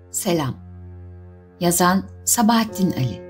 Selam. Yazan Sabahattin Ali.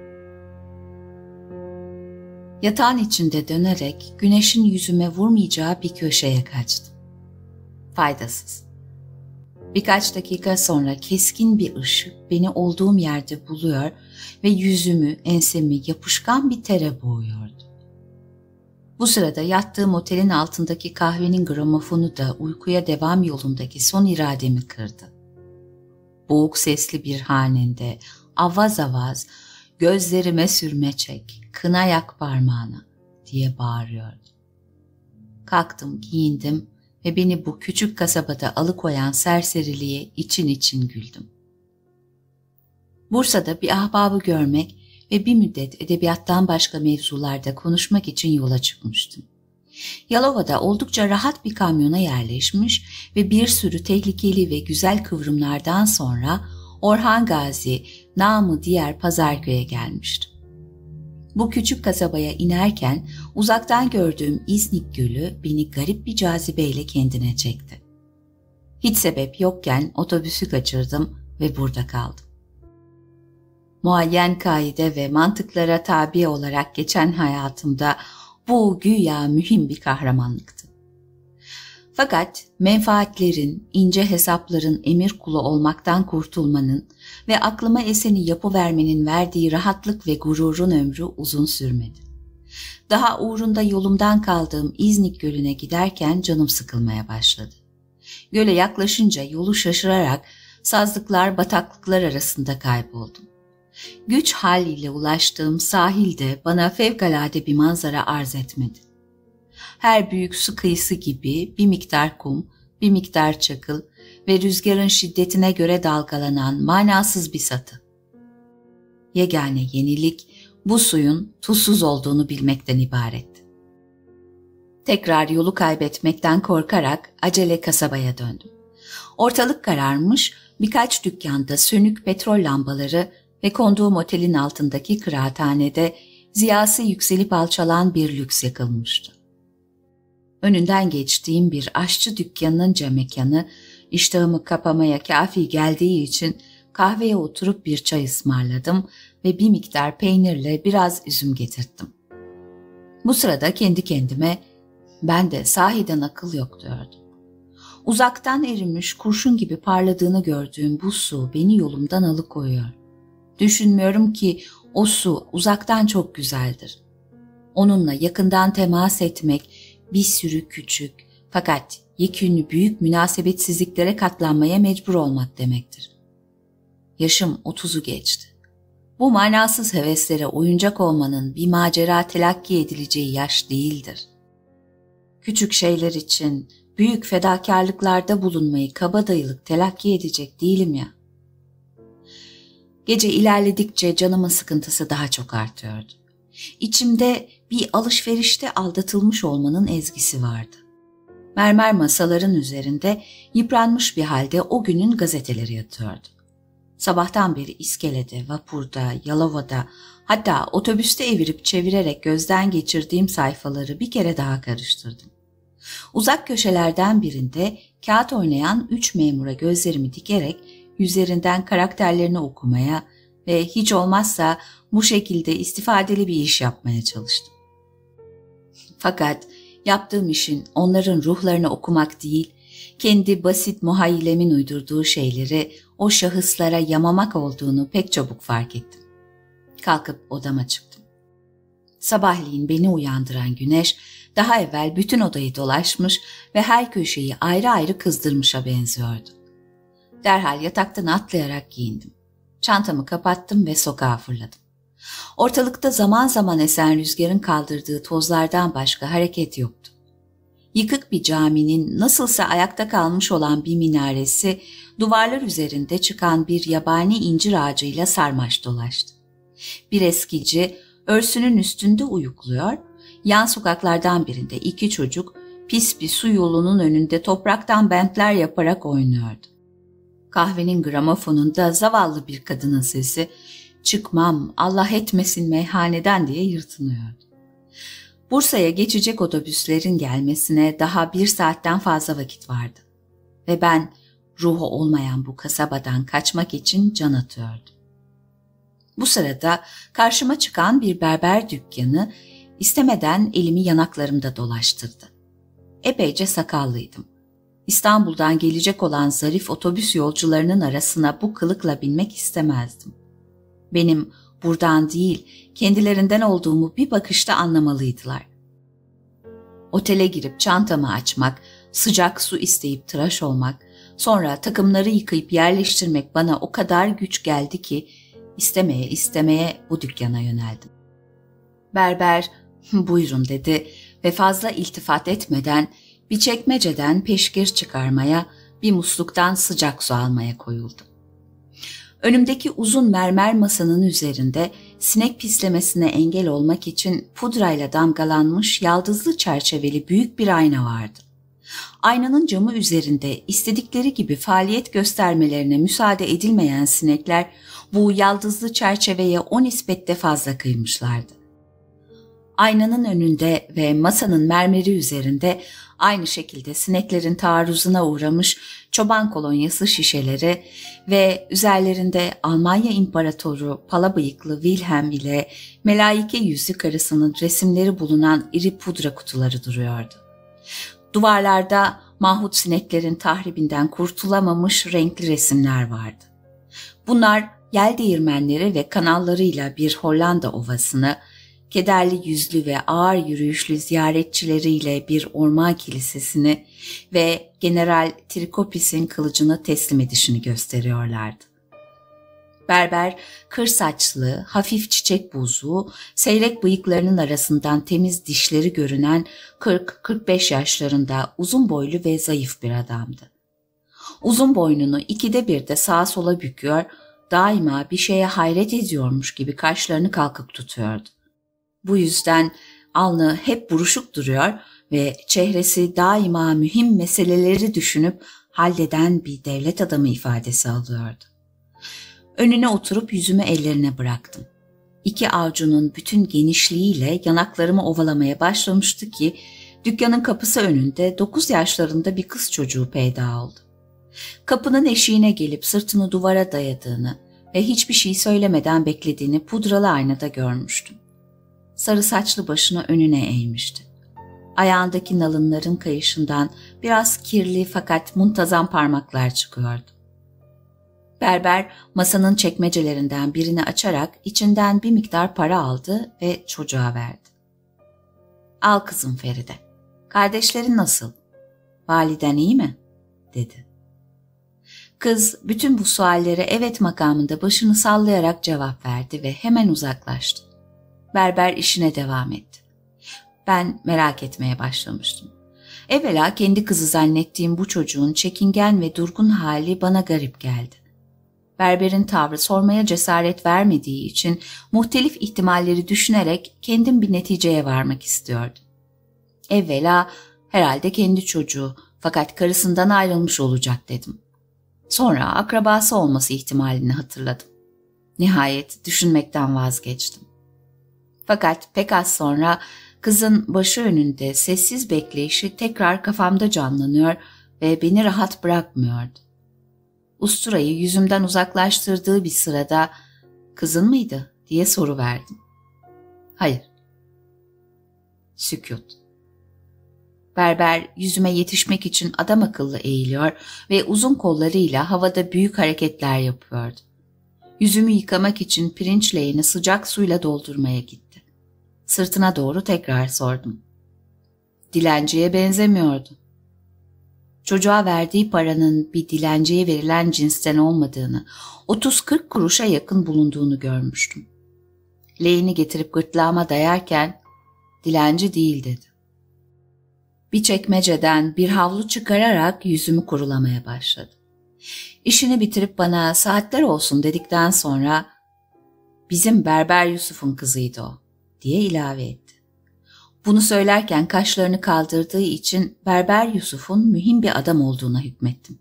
Yatağın içinde dönerek güneşin yüzüme vurmayacağı bir köşeye kaçtım. Faydasız. Birkaç dakika sonra keskin bir ışık beni olduğum yerde buluyor ve yüzümü, ensemi yapışkan bir tere boğuyordu. Bu sırada yattığım otelin altındaki kahvenin gramofonu da uykuya devam yolundaki son irademi kırdı. Boğuk sesli bir hanende avaz avaz "Gözlerime sürme çek, kına yak parmağına" diye bağırıyordu. Kalktım, giyindim ve beni bu küçük kasabada alıkoyan serseriliğe için için güldüm. Bursa'da bir ahbabı görmek ve bir müddet edebiyattan başka mevzularda konuşmak için yola çıkmıştım. Yalova'da oldukça rahat bir kamyona yerleşmiş ve bir sürü tehlikeli ve güzel kıvrımlardan sonra Orhan Gazi, namı diğer Pazarköy'e gelmiştim. Bu küçük kasabaya inerken uzaktan gördüğüm İznik Gölü beni garip bir cazibeyle kendine çekti. Hiç sebep yokken otobüsü kaçırdım ve burada kaldım. Muayyen kaide ve mantıklara tabi olarak geçen hayatımda bu güya mühim bir kahramanlıktı. Fakat menfaatlerin, ince hesapların emir kulu olmaktan kurtulmanın ve aklıma eseni yapıvermenin verdiği rahatlık ve gururun ömrü uzun sürmedi. Daha uğrunda yolumdan kaldığım İznik Gölü'ne giderken canım sıkılmaya başladı. Göle yaklaşınca yolu şaşırarak sazlıklar, bataklıklar arasında kayboldum. Güç haliyle ulaştığım sahilde bana fevkalade bir manzara arz etmedi. Her büyük su kıyısı gibi bir miktar kum, bir miktar çakıl ve rüzgarın şiddetine göre dalgalanan manasız bir satı. Yegane yenilik bu suyun tuzsuz olduğunu bilmekten ibaretti. Tekrar yolu kaybetmekten korkarak acele kasabaya döndüm. Ortalık kararmış, birkaç dükkanda sönük petrol lambaları ve konduğum otelin altındaki kıraathanede ziyası yükselip alçalan bir lüks yakılmıştı. Önünden geçtiğim bir aşçı dükkanının camekanı iştahımı kapamaya kafi geldiği için kahveye oturup bir çay ısmarladım ve bir miktar peynirle biraz üzüm getirttim. Bu sırada kendi kendime "Ben de sahiden akıl yok" diyordum. Uzaktan erimiş kurşun gibi parladığını gördüğüm bu su beni yolumdan alıkoyuyor. Düşünmüyorum ki o su uzaktan çok güzeldir. Onunla yakından temas etmek bir sürü küçük fakat yekünlü büyük münasebetsizliklere katlanmaya mecbur olmak demektir. Yaşım 30'u geçti. Bu manasız heveslere oyuncak olmanın bir macera telakki edileceği yaş değildir. Küçük şeyler için büyük fedakarlıklarda bulunmayı kabadayılık telakki edecek değilim ya. Gece ilerledikçe canımın sıkıntısı daha çok artıyordu. İçimde bir alışverişte aldatılmış olmanın ezgisi vardı. Mermer masaların üzerinde yıpranmış bir halde o günün gazeteleri yatıyordu. Sabahtan beri iskelede, vapurda, Yalova'da, hatta otobüste evirip çevirerek gözden geçirdiğim sayfaları bir kere daha karıştırdım. Uzak köşelerden birinde kağıt oynayan 3 memura gözlerimi dikerek yüzlerinden karakterlerini okumaya ve hiç olmazsa bu şekilde istifadeli bir iş yapmaya çalıştım. Fakat yaptığım işin onların ruhlarını okumak değil, kendi basit muhayyilemin uydurduğu şeyleri o şahıslara yamamak olduğunu pek çabuk fark ettim. Kalkıp odama çıktım. Sabahleyin beni uyandıran güneş daha evvel bütün odayı dolaşmış ve her köşeyi ayrı ayrı kızdırmışa benziyordu. Derhal yataktan atlayarak giyindim. Çantamı kapattım ve sokağa fırladım. Ortalıkta zaman zaman esen rüzgarın kaldırdığı tozlardan başka hareket yoktu. Yıkık bir caminin nasılsa ayakta kalmış olan bir minaresi duvarlar üzerinde çıkan bir yabani incir ağacıyla sarmaş dolaştı. Bir eskici örsünün üstünde uyukluyor, yan sokaklardan birinde 2 çocuk pis bir su yolunun önünde topraktan bentler yaparak oynuyordu. Kahvenin gramofonunda zavallı bir kadının sesi "Çıkmam, Allah etmesin meyhaneden" diye yırtınıyordu. Bursa'ya geçecek otobüslerin gelmesine daha 1 saatten fazla vakit vardı. Ve ben ruhu olmayan bu kasabadan kaçmak için can atıyordum. Bu sırada karşıma çıkan bir berber dükkanı istemeden elimi yanaklarımda dolaştırdı. Epeyce sakallıydım. İstanbul'dan gelecek olan zarif otobüs yolcularının arasına bu kılıkla binmek istemezdim. Benim buradan değil, kendilerinden olduğumu bir bakışta anlamalıydılar. Otele girip çantamı açmak, sıcak su isteyip tıraş olmak, sonra takımları yıkayıp yerleştirmek bana o kadar güç geldi ki istemeye bu dükkana yöneldim. Berber, "Buyurun," dedi ve fazla iltifat etmeden bir çekmeceden peşkir çıkarmaya, bir musluktan sıcak su almaya koyuldu. Önümdeki uzun mermer masanın üzerinde sinek pislemesine engel olmak için pudrayla damgalanmış yaldızlı çerçeveli büyük bir ayna vardı. Aynanın camı üzerinde istedikleri gibi faaliyet göstermelerine müsaade edilmeyen sinekler bu yaldızlı çerçeveye o nispette fazla kıymışlardı. Aynanın önünde ve masanın mermeri üzerinde aynı şekilde sineklerin taarruzuna uğramış çoban kolonyası şişeleri ve üzerlerinde Almanya İmparatoru palabıyıklı Wilhelm ile melaike yüzlü karısının resimleri bulunan iri pudra kutuları duruyordu. Duvarlarda mahut sineklerin tahribinden kurtulamamış renkli resimler vardı. Bunlar yel değirmenleri ve kanallarıyla bir Hollanda ovasını, kederli yüzlü ve ağır yürüyüşlü ziyaretçileriyle bir orman kilisesini ve General Trikopis'in kılıcını teslim edişini gösteriyorlardı. Berber, kır saçlı, hafif çiçek buzu, seyrek bıyıklarının arasından temiz dişleri görünen 40-45 yaşlarında uzun boylu ve zayıf bir adamdı. Uzun boynunu ikide bir de sağa sola büküyor, daima bir şeye hayret ediyormuş gibi kaşlarını kalkık tutuyordu. Bu yüzden alnı hep buruşuk duruyor ve çehresi daima mühim meseleleri düşünüp halleden bir devlet adamı ifadesi alıyordu. Önüne oturup yüzümü ellerine bıraktım. İki avucunun bütün genişliğiyle yanaklarımı ovalamaya başlamıştı ki dükkanın kapısı önünde 9 yaşlarında bir kız çocuğu peyda oldu. Kapının eşiğine gelip sırtını duvara dayadığını ve hiçbir şey söylemeden beklediğini pudralı aynada görmüştüm. Sarı saçlı başını önüne eğmişti. Ayağındaki nalınların kayışından biraz kirli fakat muntazam parmaklar çıkıyordu. Berber masanın çekmecelerinden birini açarak içinden bir miktar para aldı ve çocuğa verdi. "Al kızım Feride. Kardeşlerin nasıl? Validen iyi mi?" dedi. Kız bütün bu suallere evet makamında başını sallayarak cevap verdi ve hemen uzaklaştı. Berber işine devam etti. Ben merak etmeye başlamıştım. Evvela kendi kızı zannettiğim bu çocuğun çekingen ve durgun hali bana garip geldi. Berberin tavrı sormaya cesaret vermediği için muhtelif ihtimalleri düşünerek kendim bir neticeye varmak istiyordum. Evvela herhalde kendi çocuğu fakat karısından ayrılmış olacak dedim. Sonra akrabası olması ihtimalini hatırladım. Nihayet düşünmekten vazgeçtim. Fakat pek az sonra kızın başı önünde sessiz bekleyişi tekrar kafamda canlanıyor ve beni rahat bırakmıyordu. Usturayı yüzümden uzaklaştırdığı bir sırada "Kızın mıydı?" diye soruverdim. "Hayır." Sükût. Berber yüzüme yetişmek için adam akıllı eğiliyor ve uzun kollarıyla havada büyük hareketler yapıyordu. Yüzümü yıkamak için pirinç leğeni sıcak suyla doldurmaya gitti. Sırtına doğru tekrar sordum. Dilenciye benzemiyordu. Çocuğa verdiği paranın bir dilenciye verilen cinsten olmadığını, 30-40 kuruşa yakın bulunduğunu görmüştüm. Leğeni getirip gırtlağıma dayarken, "Dilenci değil," dedi. Bir çekmeceden bir havlu çıkararak yüzümü kurulamaya başladı. İşini bitirip bana "Saatler olsun," dedikten sonra "Bizim Berber Yusuf'un kızıydı o," diye ilave etti. Bunu söylerken kaşlarını kaldırdığı için Berber Yusuf'un mühim bir adam olduğuna hükmettim.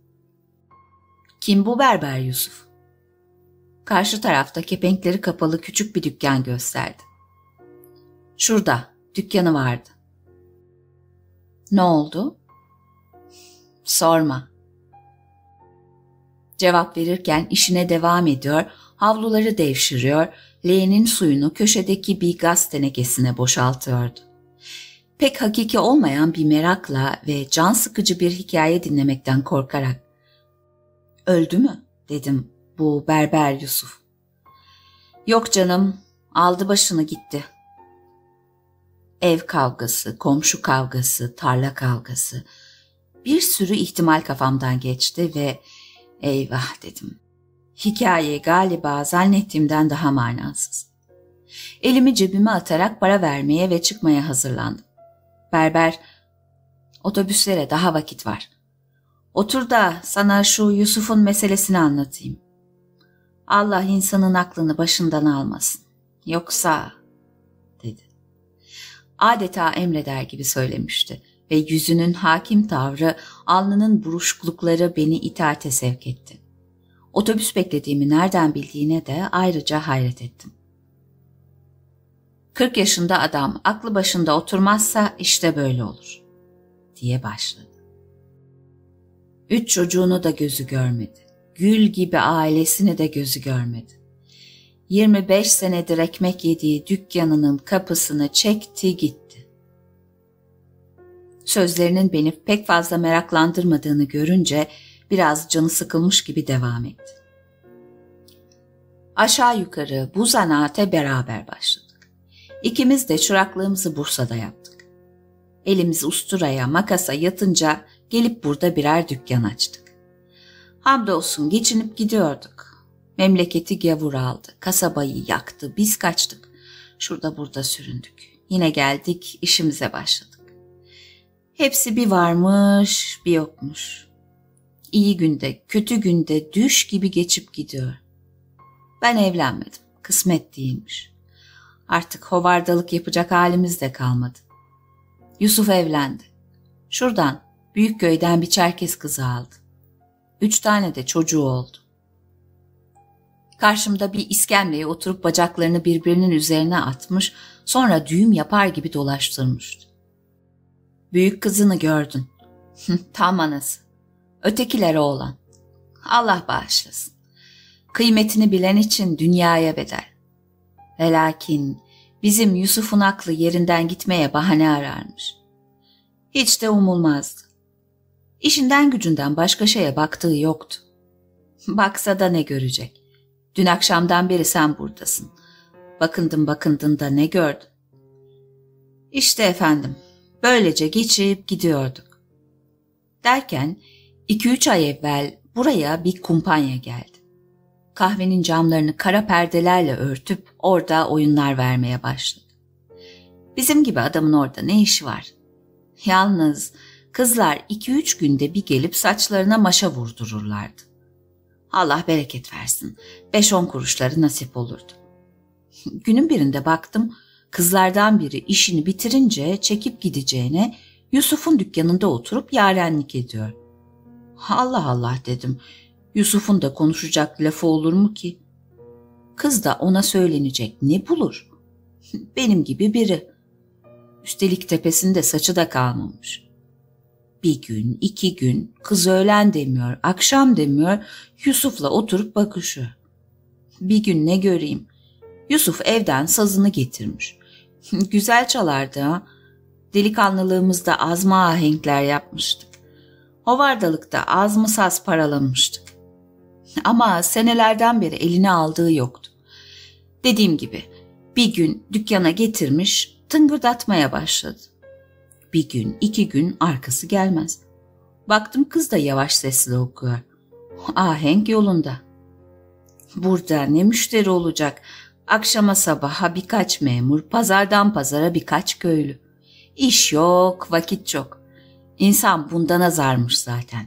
"Kim bu Berber Yusuf?" Karşı tarafta kepenkleri kapalı küçük bir dükkan gösterdi. "Şurada, dükkanı vardı." "Ne oldu?" "Sorma." Cevap verirken işine devam ediyor, havluları devşiriyor, leğenin suyunu köşedeki bir gaz tenekesine boşaltıyordu. Pek hakiki olmayan bir merakla ve can sıkıcı bir hikaye dinlemekten korkarak, "Öldü mü?" dedim, "bu berber Yusuf." "Yok canım, aldı başını gitti." Ev kavgası, komşu kavgası, tarla kavgası, bir sürü ihtimal kafamdan geçti ve eyvah dedim. Hikaye galiba zannettiğimden daha manasız. Elimi cebime atarak para vermeye ve çıkmaya hazırlandım. Berber, "Otobüslere daha vakit var. Otur da sana şu Yusuf'un meselesini anlatayım. Allah insanın aklını başından almasın. Yoksa," dedi. Adeta emreder gibi söylemişti ve yüzünün hakim tavrı, alnının buruşuklukları beni itaate sevk etti. Otobüs beklediğimi nereden bildiğine de ayrıca hayret ettim. "40 yaşında adam aklı başında oturmazsa işte böyle olur," diye başladı. 3 çocuğunu da gözü görmedi. Gül gibi ailesini de gözü görmedi. 25 senedir ekmek yediği dükkanının kapısını çekti gitti. Sözlerinin beni pek fazla meraklandırmadığını görünce biraz canı sıkılmış gibi devam etti. Aşağı yukarı bu zanaate beraber başladık. İkimiz de çıraklığımızı Bursa'da yaptık. Elimiz usturaya, makasa yatınca gelip burada birer dükkan açtık. Hamdolsun geçinip gidiyorduk. Memleketi gavur aldı, kasabayı yaktı, biz kaçtık. Şurada burada süründük. Yine geldik, işimize başladık. Hepsi bir varmış, bir yokmuş. İyi günde, kötü günde düş gibi geçip gidiyor. Ben evlenmedim, kısmet değilmiş. Artık hovardalık yapacak halimiz de kalmadı. Yusuf evlendi. Şuradan, Büyükköy'den bir Çerkez kızı aldı. 3 tane de çocuğu oldu. Karşımda bir iskemleye oturup bacaklarını birbirinin üzerine atmış, sonra düğüm yapar gibi dolaştırmıştı. "Büyük kızını gördün." "Tam anası. Ötekiler oğlan. Allah bağışlasın. Kıymetini bilen için dünyaya bedel. Ve lakin bizim Yusuf'un aklı yerinden gitmeye bahane ararmış. Hiç de umulmazdı. İşinden gücünden başka şeye baktığı yoktu. Baksa da ne görecek? Dün akşamdan beri sen buradasın. Bakındın da ne gördün?" İşte efendim, böylece geçip gidiyorduk. Derken 2-3 ay evvel buraya bir kumpanya geldi. Kahvenin camlarını kara perdelerle örtüp orada oyunlar vermeye başladı. Bizim gibi adamın orada ne işi var? Yalnız kızlar 2-3 günde bir gelip saçlarına maşa vurdururlardı. Allah bereket versin, 5-10 kuruşları nasip olurdu. Günün birinde baktım, kızlardan biri işini bitirince çekip gideceğine Yusuf'un dükkanında oturup yarenlik ediyor. Allah Allah dedim, Yusuf'un da konuşacak lafı olur mu ki? Kız da ona söylenecek ne bulur? Benim gibi biri. Üstelik tepesinde saçı da kalmamış. Bir gün, 2 gün, kız öğlen demiyor, akşam demiyor, Yusuf'la oturup bakışıyor. Bir gün ne göreyim, Yusuf evden sazını getirmiş. Güzel çalardı ha. Delikanlılığımızda azma ahenkler yapmıştık. Hovardalıkta az mı saz paralamıştık. Ama senelerden beri eline aldığı yoktu. Dediğim gibi bir gün dükkana getirmiş, tıngırdatmaya başladı. Bir gün, 2 gün arkası gelmez. Baktım kız da yavaş sesle okuyor. Ahenk yolunda. Burada ne müşteri olacak? Akşama sabaha birkaç memur, pazardan pazara birkaç köylü. İş yok, vakit çok. İnsan bundan azarmış zaten.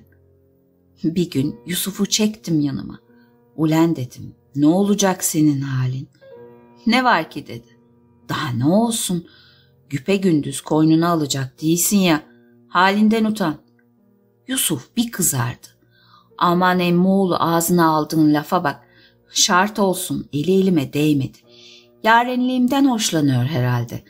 Bir gün Yusuf'u çektim yanıma. Ulen dedim, ne olacak senin halin? Ne var ki dedi. Daha ne olsun? Güpegündüz koynuna alacak değilsin ya. Halinden utan. Yusuf bir kızardı. Aman emmoğlu ağzına aldığın lafa bak. Şart olsun eli elime değmedi. Yarenliğimden hoşlanıyor herhalde.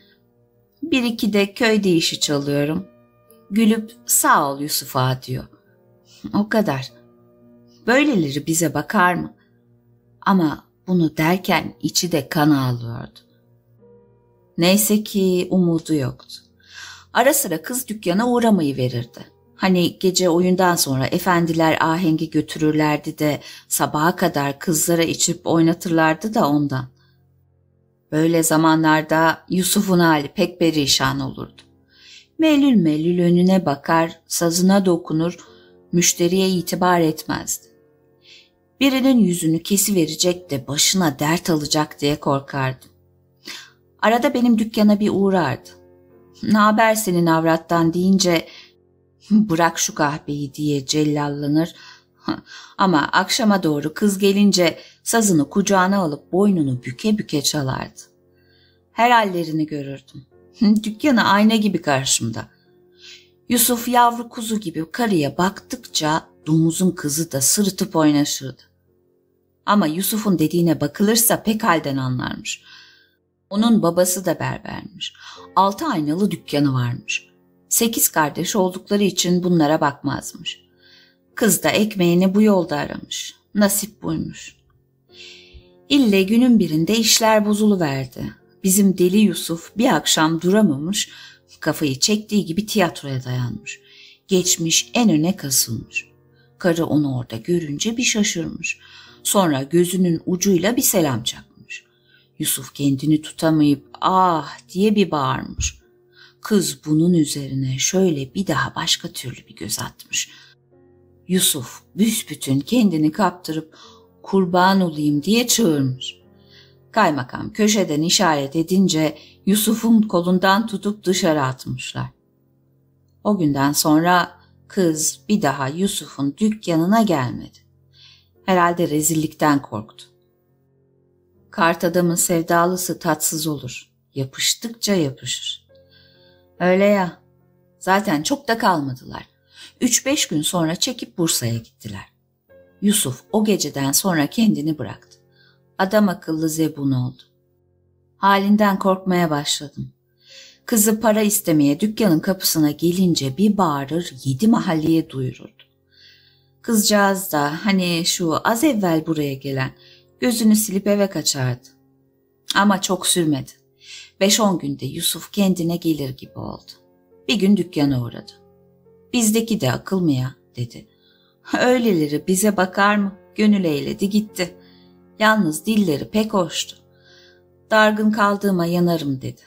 1-2 de köyde işi çalıyorum. Gülüp sağ ol Yusuf ağa diyor. O kadar. Böyleleri bize bakar mı? Ama bunu derken içi de kan ağlıyordu. Neyse ki umudu yoktu. Ara sıra kız dükkana uğramayı verirdi. Hani gece oyundan sonra efendiler ahengi götürürlerdi de sabaha kadar kızlara içip oynatırlardı da ondan. Böyle zamanlarda Yusuf'un hali pek perişan olurdu. Melül melül önüne bakar, sazına dokunur, müşteriye itibar etmezdi. Birinin yüzünü kesiverecek de başına dert alacak diye korkardı. Arada benim dükkana bir uğrardı. "Ne haber senin avrattan?" deyince "Bırak şu kahveyi" diye cellallanır. Ama akşama doğru kız gelince sazını kucağına alıp boynunu büke büke çalardı. Her hallerini görürdüm. Dükkanı ayna gibi karşımda. Yusuf yavru kuzu gibi karıya baktıkça domuzun kızı da sırıtıp oynaşırdı. Ama Yusuf'un dediğine bakılırsa pek halden anlarmış. Onun babası da berbermiş. 6 aynalı dükkanı varmış. 8 kardeş oldukları için bunlara bakmazmış. Kız da ekmeğini bu yolda aramış. Nasip buymuş. İlle günün birinde işler bozuluverdi. Bizim deli Yusuf bir akşam duramamış, kafayı çektiği gibi tiyatroya dayanmış. Geçmiş en öne kasılmış. Karı onu orada görünce bir şaşırmış. Sonra gözünün ucuyla bir selam çakmış. Yusuf kendini tutamayıp "Ah!" diye bir bağırmış. Kız bunun üzerine şöyle bir daha başka türlü bir göz atmış. Yusuf büsbütün kendini kaptırıp "Kurban olayım" diye çığırmış. Kaymakam köşeden işaret edince Yusuf'un kolundan tutup dışarı atmışlar. O günden sonra kız bir daha Yusuf'un dükkanına gelmedi. Herhalde rezillikten korktu. Kart adamın sevdalısı tatsız olur. Yapıştıkça yapışır. Öyle ya. Zaten çok da kalmadılar. 3-5 gün sonra çekip Bursa'ya gittiler. Yusuf o geceden sonra kendini bıraktı. Adam akıllı zebun oldu. Halinden korkmaya başladım. Kızı para istemeye dükkanın kapısına gelince bir bağırır 7 mahalleye duyururdu. Kızcağız da hani şu az evvel buraya gelen gözünü silip eve kaçardı. Ama çok sürmedi. 5-10 günde Yusuf kendine gelir gibi oldu. Bir gün dükkana uğradı. "Bizdeki de akıl mı ya?" dedi. "Öyleleri bize bakar mı?" Gönül eğledi gitti. Yalnız dilleri pek hoştu. "Dargın kaldığıma yanarım" dedi.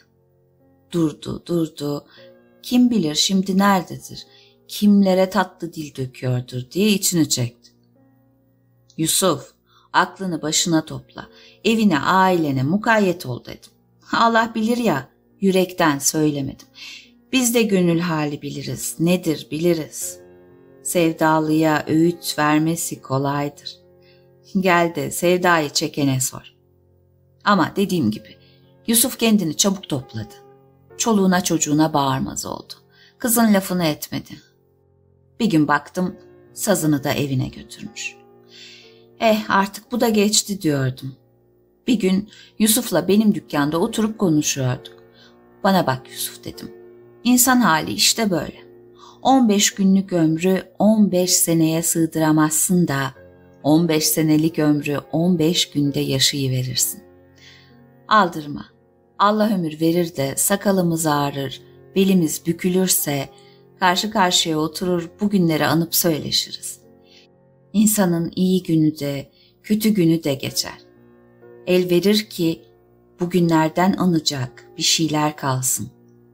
Durdu. Kim bilir şimdi nerededir, kimlere tatlı dil döküyordur diye içini çekti. "Yusuf, aklını başına topla, evine ailene mukayyet ol" dedim. Allah bilir ya, yürekten söylemedim. Biz de gönül hali biliriz, nedir biliriz. Sevdalıya öğüt vermesi kolaydır. Gel de sevdayı çekene sor. Ama dediğim gibi Yusuf kendini çabuk topladı. Çoluğuna çocuğuna bağırmaz oldu. Kızın lafını etmedi. Bir gün baktım sazını da evine götürmüş. Artık bu da geçti diyordum. Bir gün Yusuf'la benim dükkanda oturup konuşuyorduk. "Bana bak Yusuf" dedim. "İnsan hali işte böyle. 15 günlük ömrü 15 seneye sığdıramazsın da 15 senelik ömrü 15 günde yaşayıverirsin. Aldırma. Allah ömür verir de sakalımız ağrır, belimiz bükülürse karşı karşıya oturur bu günleri anıp söyleşiriz. İnsanın iyi günü de kötü günü de geçer. El verir ki bugünlerden anacak bir şeyler kalsın."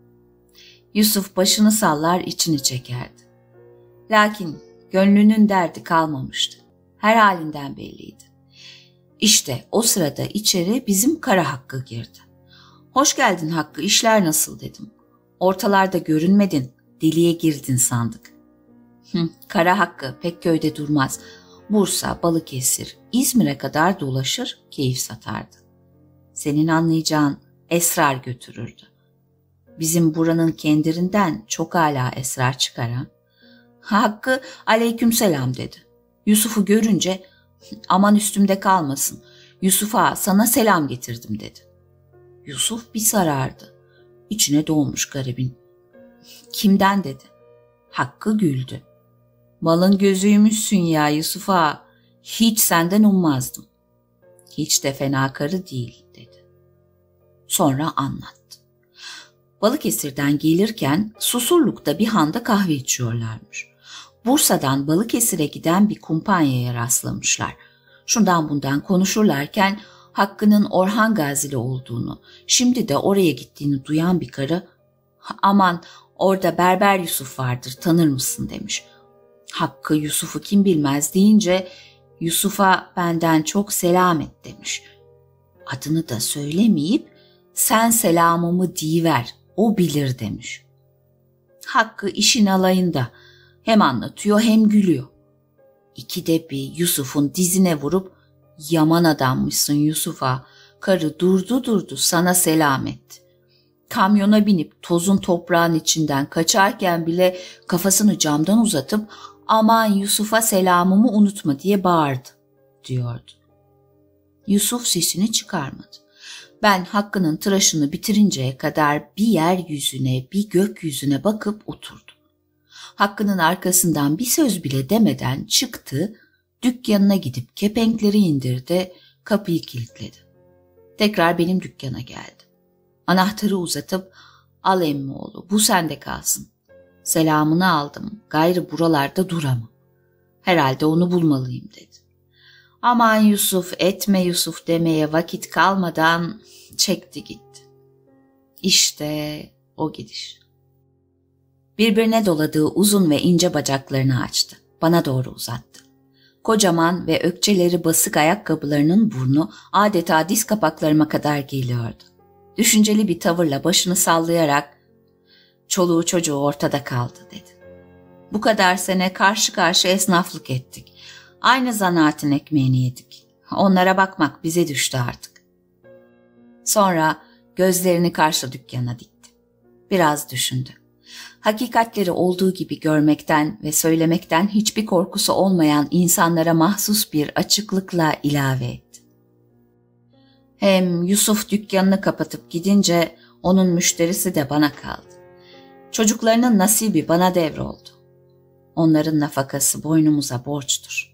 Yusuf başını sallar içini çekerdi. Lakin gönlünün derdi kalmamıştı. Her halinden belliydi. İşte o sırada içeri bizim Kara Hakkı girdi. "Hoş geldin Hakkı, işler nasıl?" dedim. "Ortalarda görünmedin, deliye girdin sandık." Kara Hakkı pek köyde durmaz. Bursa, Balıkesir, İzmir'e kadar dolaşır, keyif satardı. Senin anlayacağın esrar götürürdü. Bizim buranın kendirinden çok âlâ esrar çıkar ha. Hakkı aleykümselam dedi. Yusuf'u görünce "Aman üstümde kalmasın, Yusuf'a sana selam getirdim" dedi. Yusuf bir sarardı. İçine doğmuş garibin. "Kimden?" dedi. Hakkı güldü. "Malın gözüymüşsün ya Yusuf'a. Hiç senden ummazdım. Hiç de fena karı değil dedi. Sonra anlattı. Balıkesir'den gelirken Susurluk'ta bir handa kahve içiyorlarmış. Bursa'dan Balıkesir'e giden bir kumpanyaya rastlamışlar. Şundan bundan konuşurlarken Hakkı'nın Orhan Gazili olduğunu, şimdi de oraya gittiğini duyan bir karı, "Aman, orada Berber Yusuf vardır, tanır mısın?" demiş. Hakkı Yusuf'u kim bilmez deyince, "Yusuf'a benden çok selam et" demiş. Adını da söylemeyip, "Sen selamımı diyiver, o bilir" demiş. Hakkı işin alayında, hem anlatıyor hem gülüyor. İkide bir Yusuf'un dizine vurup, "Yaman adammışsın Yusuf'a, karı durdu sana selam etti. Kamyona binip tozun toprağın içinden kaçarken bile kafasını camdan uzatıp, 'Aman Yusuf'a selamımı unutma' diye bağırdı" diyordu. Yusuf sesini çıkarmadı. Ben Hakkı'nın tıraşını bitirinceye kadar bir yeryüzüne bir gökyüzüne bakıp oturdum. Hakkı'nın arkasından bir söz bile demeden çıktı, dükkanına gidip kepenkleri indirdi, kapıyı kilitledi. Tekrar benim dükkana geldi. Anahtarı uzatıp, "Al emmioğlu, bu sende kalsın. Selamını aldım, gayrı buralarda duramam. Herhalde onu bulmalıyım" dedi. Aman Yusuf, etme Yusuf demeye vakit kalmadan çekti gitti. İşte o gidiş. Birbirine doladığı uzun ve ince bacaklarını açtı. Bana doğru uzattı. Kocaman ve ökçeleri basık ayakkabılarının burnu adeta diz kapaklarıma kadar geliyordu. Düşünceli bir tavırla başını sallayarak, "Çoluğu çocuğu ortada kaldı" dedi. "Bu kadar sene karşı karşı esnaflık ettik. Aynı zanaatin ekmeğini yedik. Onlara bakmak bize düştü artık." Sonra gözlerini karşı dükkana dikti. Biraz düşündü. Hakikatleri olduğu gibi görmekten ve söylemekten hiçbir korkusu olmayan insanlara mahsus bir açıklıkla ilave etti. "Hem Yusuf dükkanını kapatıp gidince onun müşterisi de bana kaldı. Çocuklarının nasibi bana devroldu. Onların nafakası boynumuza borçtur."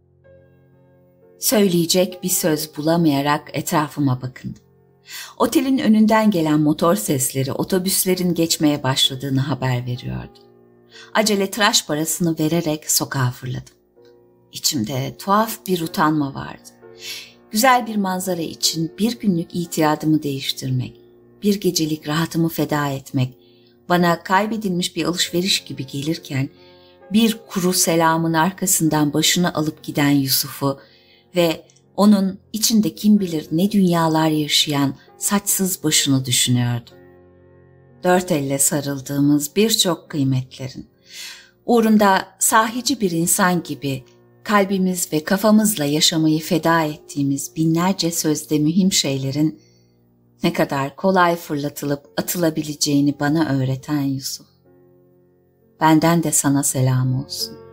Söyleyecek bir söz bulamayarak etrafıma bakındım. Otelin önünden gelen motor sesleri otobüslerin geçmeye başladığını haber veriyordu. Acele tıraş parasını vererek sokağa fırladım. İçimde tuhaf bir utanma vardı. Güzel bir manzara için bir günlük itiyadımı değiştirmek, bir gecelik rahatımı feda etmek bana kaybedilmiş bir alışveriş gibi gelirken, bir kuru selamın arkasından başını alıp giden Yusuf'u ve onun içinde kim bilir ne dünyalar yaşayan saçsız başını düşünüyordum. Dört elle sarıldığımız birçok kıymetlerin, uğrunda sahici bir insan gibi kalbimiz ve kafamızla yaşamayı feda ettiğimiz binlerce sözde mühim şeylerin ne kadar kolay fırlatılıp atılabileceğini bana öğreten Yusuf. Benden de sana selam olsun.